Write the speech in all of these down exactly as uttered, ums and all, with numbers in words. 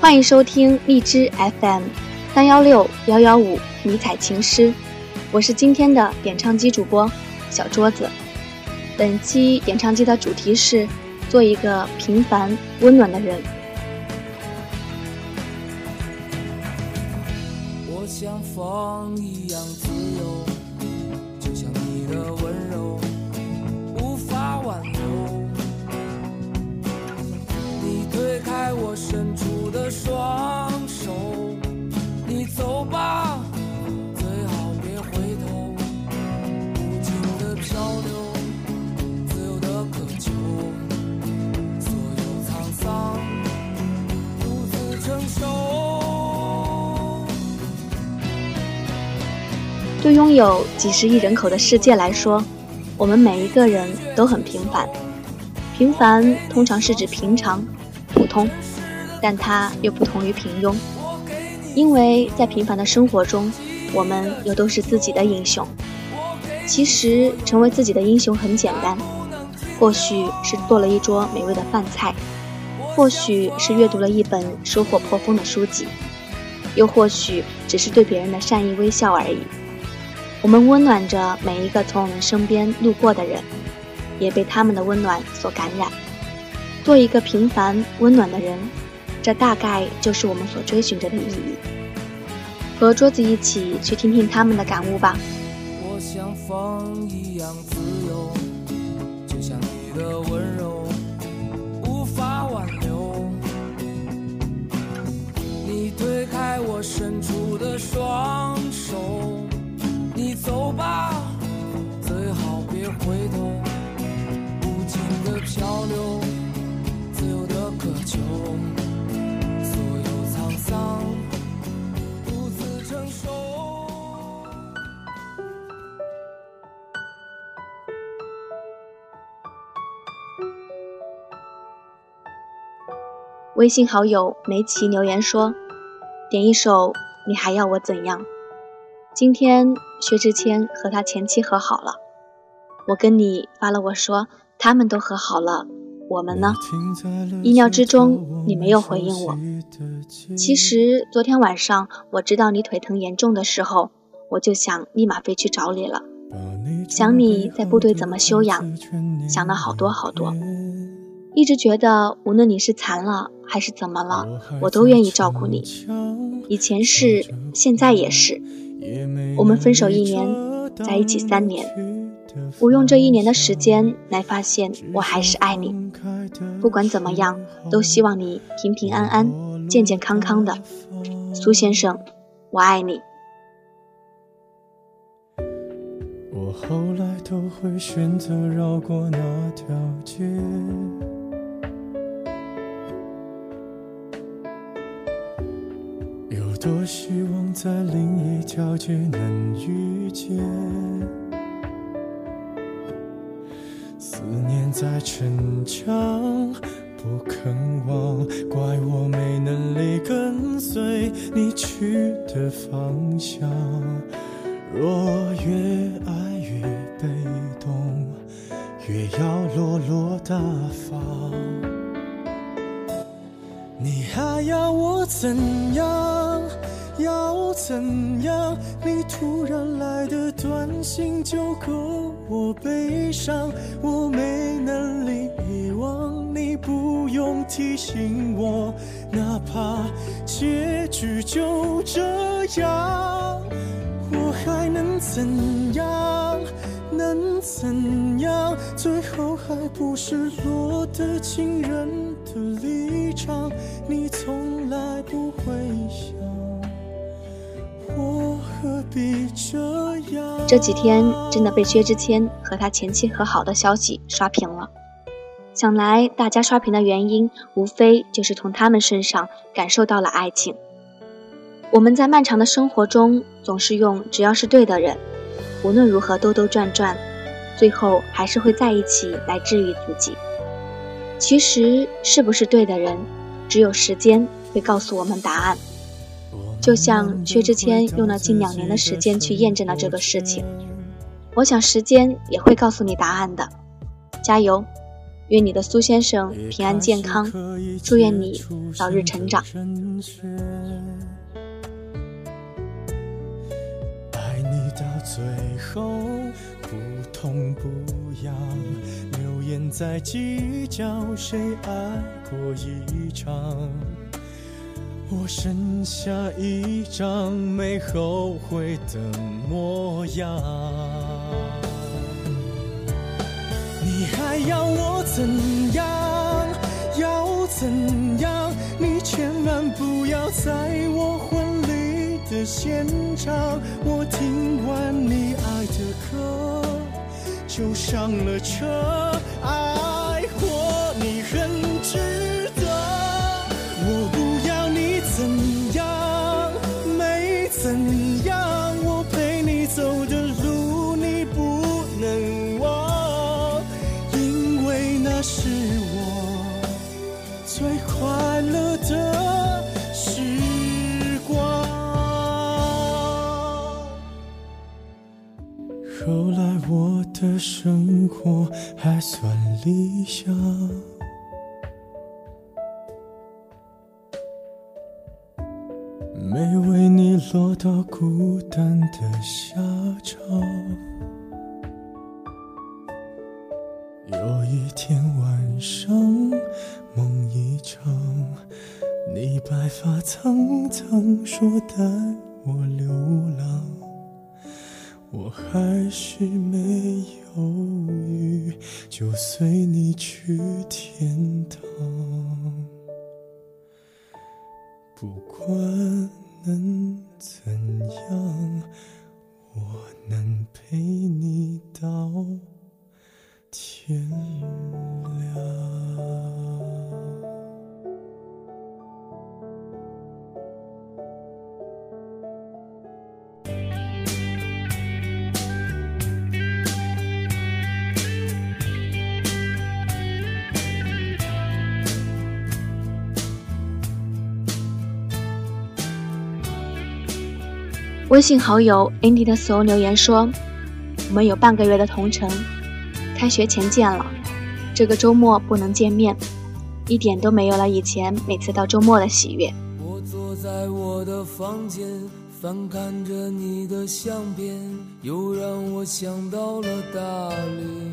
欢迎收听荔枝 F M 三幺六幺幺五迷彩情诗，我是今天的点唱机主播小桌子。本期点唱机的主题是做一个平凡温暖的人。 我像风一样自由，就像你的温柔无法挽留，你推开我伸出的双手，你走吧，最好别回头，无尽的漂流，自由的渴求，所有沧桑独自承受。 对拥有几十亿人口的世界来说，我们每一个人都很平凡。平凡通常是指平常、普通，但它又不同于平庸。因为在平凡的生活中，我们又都是自己的英雄。其实成为自己的英雄很简单，或许是做了一桌美味的饭菜，或许是阅读了一本收获颇丰的书籍，又或许只是对别人的善意微笑而已。我们温暖着每一个从我们身边路过的人，也被他们的温暖所感染。做一个平凡温暖的人，这大概就是我们所追寻着的意义。和桌子一起去听听他们的感悟吧。 我像风一样自由，就像你的温柔无法挽留，你推开我伸出的双手，你走吧，最好别回头，无尽的漂流，自由的渴求，所有沧桑独自承受。 微信好友梅琪留言说，点一首你还要我怎样。今天薛之谦和他前妻和好了，我跟你发了我说他们都和好了，我们呢？意料之中你没有回应我。其实昨天晚上我知道你腿疼严重的时候，我就想立马飞去找你了，想你在部队怎么休养，想了好多好多，一直觉得无论你是残了还是怎么了，我都愿意照顾你。以前是，现在也是。我们分手一年，在一起三年，我用这一年的时间来发现我还是爱你。不管怎么样，都希望你平平安安、健健康康的。苏先生，我爱你。 我后来都会选择绕过那条街，有多希望在另一条街能遇见，思念在逞强不肯忘，怪我没能力跟随你去的方向，若越爱越被动，越要落落大方，你还要我怎样？要怎样？你突然来的短信就够我悲伤，我没能力遗忘，你不用提醒我，哪怕结局就这样，我还能怎样？能怎样？最后还不是落得情人的立场，你从来不会想，我何必这样？ 这几天真的被薛之谦和他前妻和好的消息刷屏了。想来大家刷屏的原因，无非就是从他们身上感受到了爱情。我们在漫长的生活中，总是用只要是对的人，无论如何兜兜转转，最后还是会在一起来治愈自己。其实是不是对的人，只有时间会告诉我们答案。就像薛之谦用了近两年的时间去验证了这个事情，我想时间也会告诉你答案的。加油！ 愿你的苏先生平安健康，祝愿你早日成长。 爱你到最后不痛不痒，流言在计较谁爱过一场，我剩下一张没后悔的模样。你还要我怎样？要怎样？你千万不要在我婚礼的现场，我听完你爱的歌就上了车，爱过你很值得。我不要你怎样，没怎样，我陪你走的路你不能忘，因为那是我最快乐的时光。后来我的生活还算理想，没为你落到孤单的下场。有一天晚上梦一场，你白发苍苍说带我流浪，我还是没犹豫就随你去天堂。不管能怎样，我能陪你到天亮。 微信好友 Andy 的所有留言说，我们有半个月的同城，开学前见了，这个周末不能见面，一点都没有了以前每次到周末的喜悦。 我坐在我的房间，翻看着你的相片，又让我想到了大理。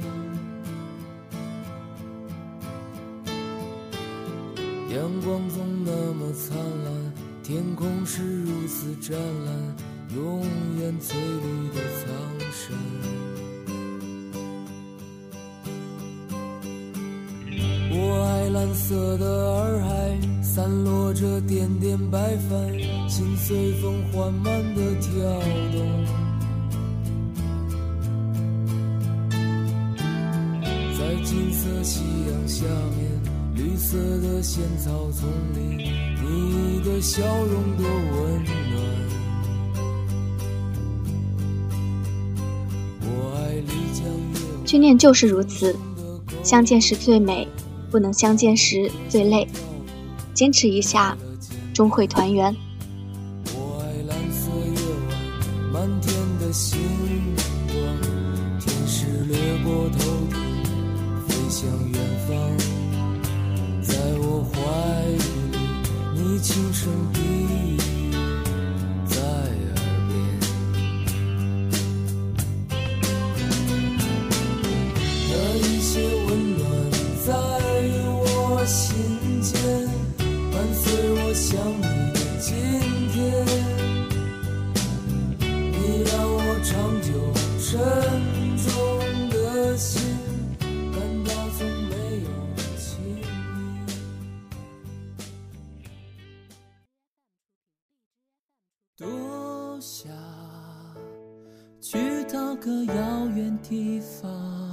阳光总那么灿烂，天空是如此湛蓝，永远翠绿的苍山。我爱蓝色的洱海，散落着点点白帆，心随风缓慢地跳动。在金色夕阳下面，绿色的仙草丛里，你的笑容多温暖。我爱丽江夜， 去年就是如此，相见时最美，不能相见时最累，坚持一下，终会团圆。 我爱蓝色夜晚，满天的星光，天使掠过头顶，飞向远方。在我怀里，你轻声低语在耳边，那一些温暖在我心间，伴随我想你的今天，你让我长久沉重的心感到从没有的亲密。 多想去到个遥远地方。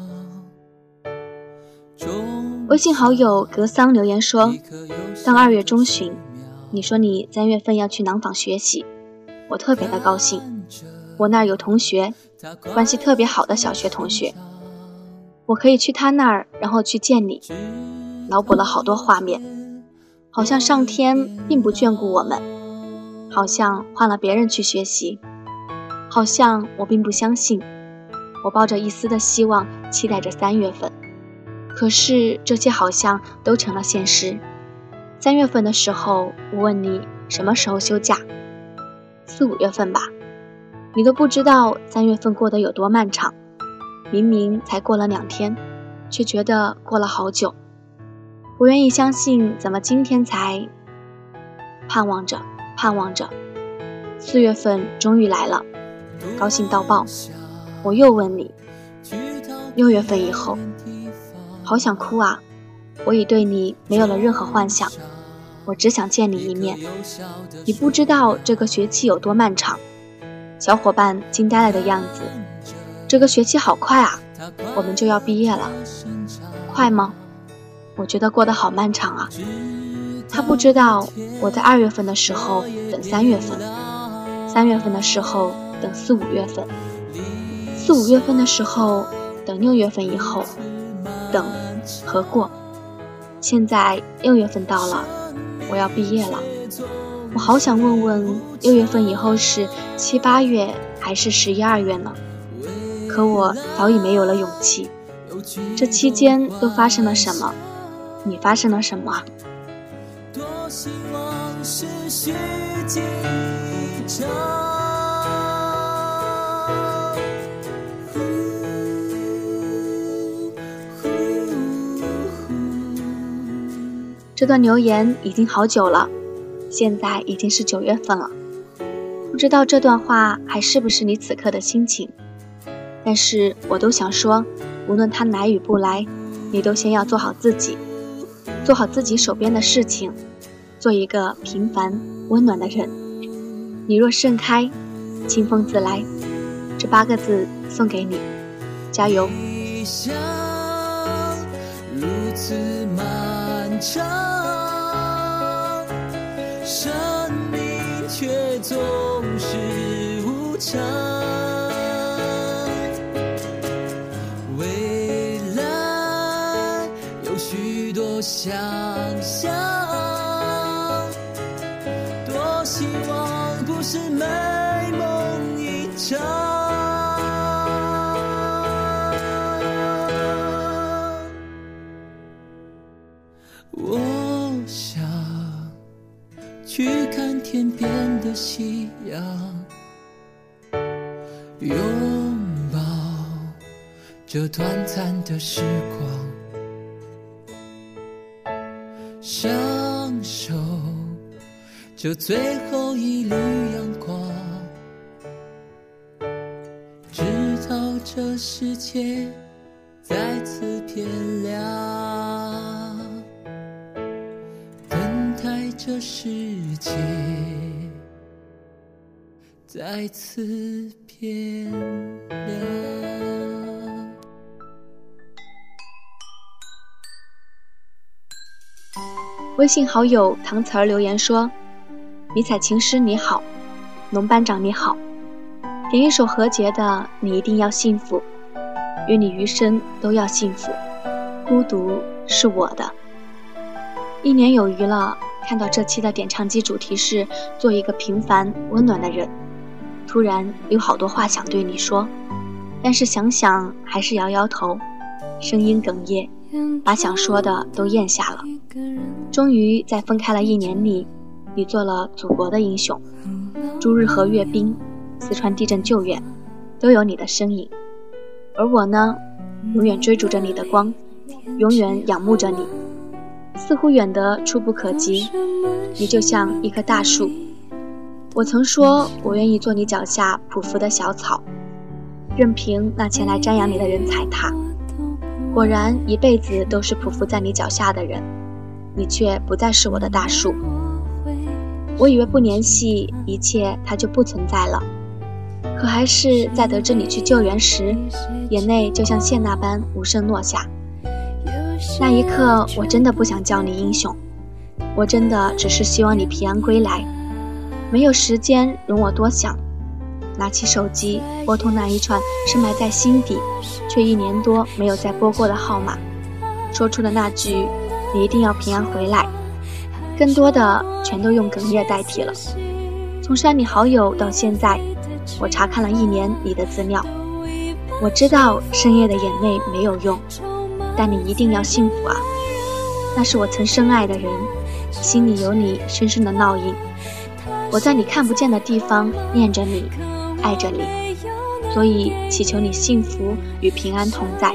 微信好友格桑留言说，当二月中旬，你说你三月份要去廊坊学习，我特别的高兴。我那儿有同学，关系特别好的小学同学，我可以去他那儿，然后去见你。脑补了好多画面，好像上天并不眷顾我们，好像换了别人去学习，好像我并不相信。我抱着一丝的希望，期待着三月份。 可是这些好像都成了现实。三月份的时候，我问你什么时候休假，四五月份吧，你都不知道三月份过得有多漫长。明明才过了两天，却觉得过了好久。不愿意相信，怎么今天才……盼望着，盼望着，四月份终于来了，高兴到爆。我又问你，六月份以后，好想哭啊！我已对你没有了任何幻想，我只想见你一面。你不知道这个学期有多漫长，小伙伴惊呆了的样子。这个学期好快啊，我们就要毕业了。快吗？我觉得过得好漫长啊。他不知道我在二月份的时候等三月份，三月份的时候等四五月份，四五月份的时候等六月份以后，等和过。现在六月份到了，我要毕业了。我好想问问，六月份以后是七八月还是十一二月呢？可我早已没有了勇气。这期间都发生了什么？你发生了什么啊？ 多希望是虚惊一场。 这段留言已经好久了，现在已经是九月份了，不知道这段话还是不是你此刻的心情。但是我都想说，无论他来与不来，你都先要做好自己，做好自己手边的事情，做一个平凡温暖的人。你若盛开，清风自来，这八个字送给你，加油。 一生如此漫长，生命却总是无常。未来有许多想象，多希望不是美梦一场。我想去看天边的夕阳，拥抱这短暂的时光，享受这最后一缕阳光，直到这世界再次变亮，等待这世界再次变亮。 微信好友唐词儿留言说，迷彩情诗你好，龙班长你好，点一首何洁的你一定要幸福，愿你余生都要幸福，孤独是我的。一年有余了，看到这期的点唱机主题是做一个平凡温暖的人，突然有好多话想对你说，但是想想还是摇摇头，声音哽咽，把想说的都咽下了。终于在分开了一年里，你做了祖国的英雄，朱日和阅兵，四川地震救援，都有你的身影。而我呢，永远追逐着你的光，永远仰慕着你，似乎远得触不可及。你就像一棵大树，我曾说我愿意做你脚下匍匐的小草，任凭那前来瞻仰你的人踩踏。果然一辈子都是匍匐在你脚下的人，你却不再是我的大树。我以为不联系一切它就不存在了，可还是在得知你去救援时，眼泪就像线那般无声落下。那一刻我真的不想叫你英雄，我真的只是希望你平安归来。没有时间容我多想，拿起手机拨通那一串深埋在心底却一年多没有再拨过的号码，说出的那句你一定要平安回来，更多的全都用哽咽代替了。从删你好友到现在，我查看了一年你的资料，我知道深夜的眼泪没有用， 但你一定要幸福啊！那是我曾深爱的人，心里有你深深的烙印。我在你看不见的地方念着你，爱着你，所以祈求你幸福与平安同在。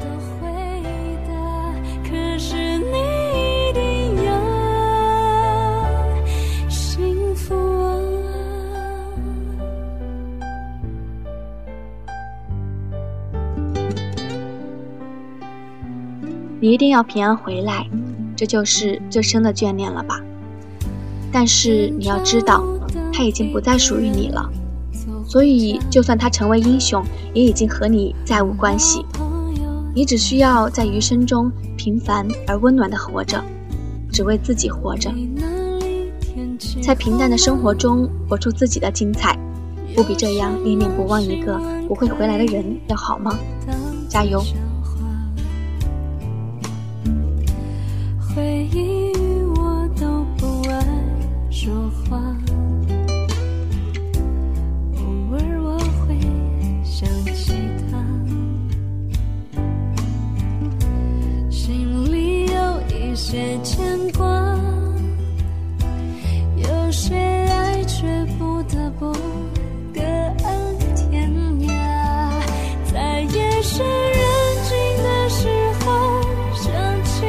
你一定要平安回来，这就是最深的眷恋了吧？但是你要知道，他已经不再属于你了，所以就算他成为英雄，也已经和你再无关系。你只需要在余生中平凡而温暖地活着，只为自己活着，在平淡的生活中活出自己的精彩，不比这样念念不忘一个不会回来的人要好吗？加油！ 回忆我都不爱说话，偶尔我会想起他，心里有一些牵挂，有些爱却不得不各安天涯，在夜深人静的时候想起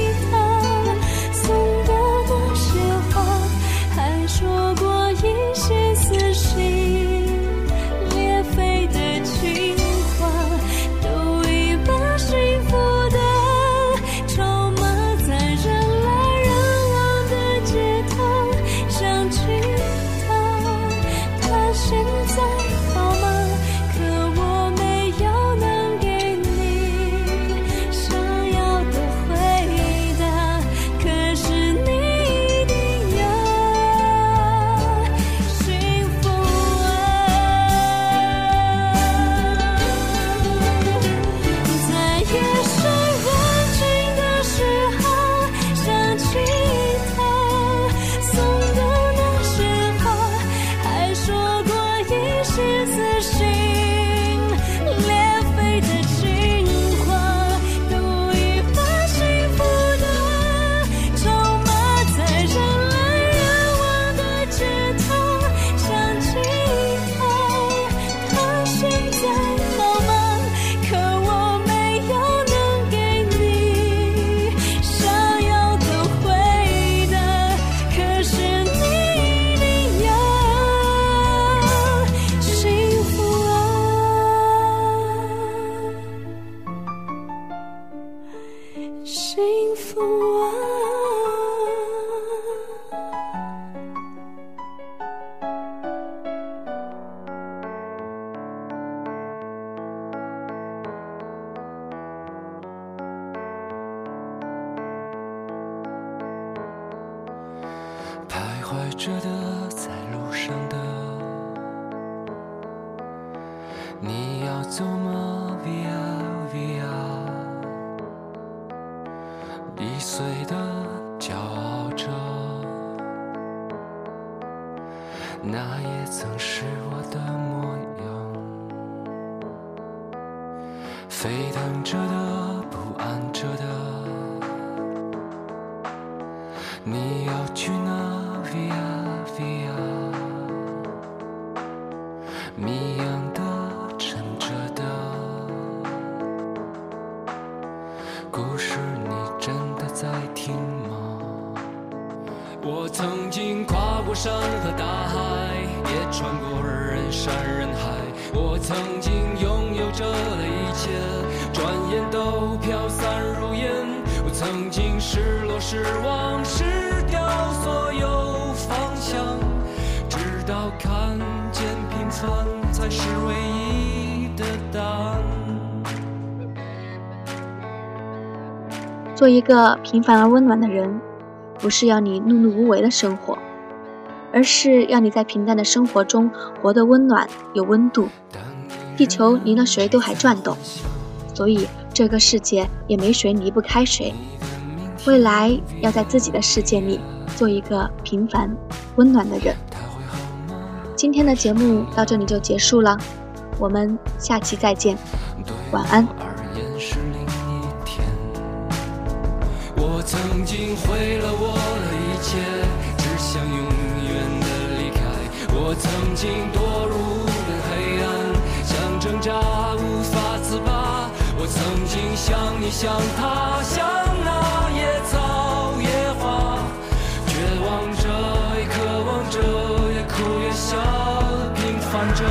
说过一些撕心裂肺的情话，都已把幸福的筹码在人来人往的街头想起他，他现在好吗？可我没有能给你想要的回答，可是你幸福啊， 徘徊着的，在路上的，你要走吗 ？Via Via。易碎的骄傲着，那也曾是我的模样。沸腾着的，不安着的，你要去哪 ？Via Via。谜样的，沉着的，故事你真的在听吗？我曾经跨过山和大海，也穿过人山人海。我曾经拥有着的一切，转眼都飘散如烟。我曾经失落失望失掉所有方向，直到看见平凡才是唯一的答案。 做一个平凡而温暖的人，不是要你碌碌无为的生活，而是要你在平淡的生活中活得温暖有温度。地球离了谁都还转动，所以这个世界也没谁离不开谁。未来要在自己的世界里做一个平凡温暖的人。今天的节目到这里就结束了，我们下期再见，晚安。 而言是另一天我曾经毁了我的一切，只想永远的离开。我曾经堕入的黑暗，想挣扎无法自拔。我曾经像你像他，像那野草野花，绝望着也渴望着，也哭也笑，平凡着。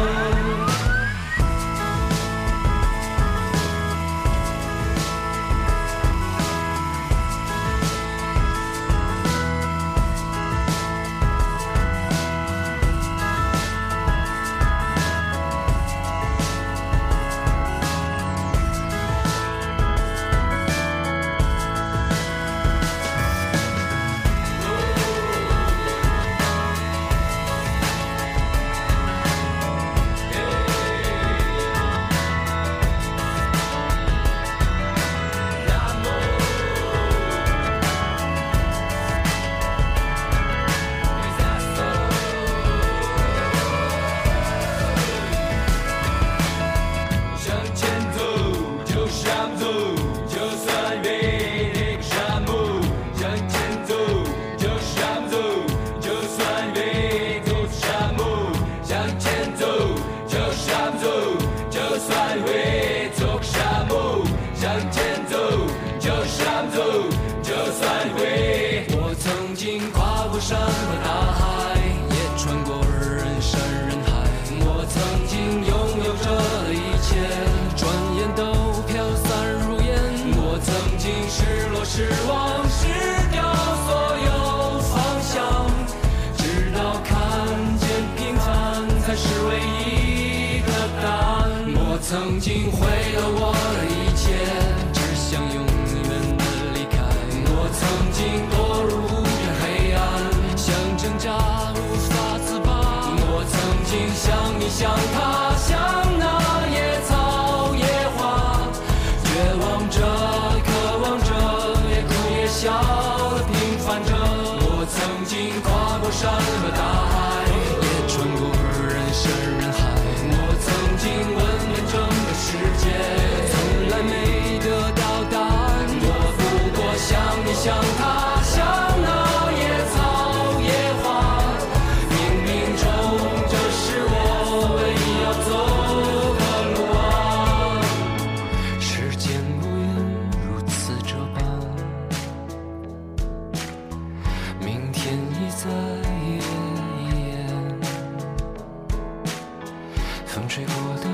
山和大海，也穿过人山人海。我曾经拥有着的一切，转眼都飘散如烟。我曾经失落失望，失掉所有方向，直到看见平凡才是唯一的答案。我曾经毁了我的一切，只想永远的离开。我曾经堕入挣扎无法自拔，我曾经像你像他，像那野草野花，绝望着渴望着，也哭也笑的平凡着。我曾经跨过山和大海，也穿过人山人海。我曾经问遍整个世界，从来没得到答案。我不过像你像他，像那野草风吹过的